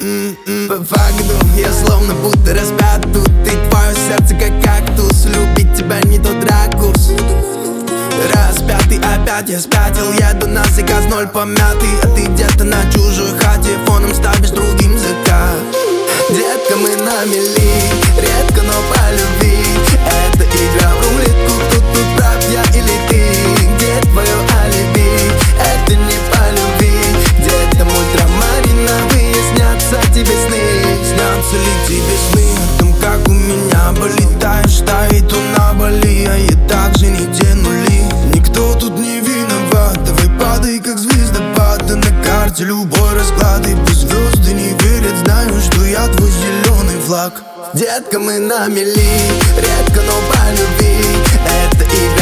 По факту я словно будто распят тут, и твое сердце как кактус. Любить тебя не тот ракурс. Распятый опять я спятил, еду на заказ, ноль помятый, а ты где-то на чужой хате, фоном ставишь другим закат. Детка, мы на мели, редко, но по любви. Это игра в рулетку, кто тут прав, я или ты? Где твое алиби? Это не по любви. Где-то мультрамариновые снятся тебе сны. Снятся ли тебе сны о том, как у меня болит? Таешь, тает он на Бали, а я так же не нули. Никто тут не виноват, давай падай, как звездопады. На карте любой расклад, и пусть звезды не верят, знаю, что я твой зеленый флаг. Детка, мы на мели, редко, но по любви. Это игра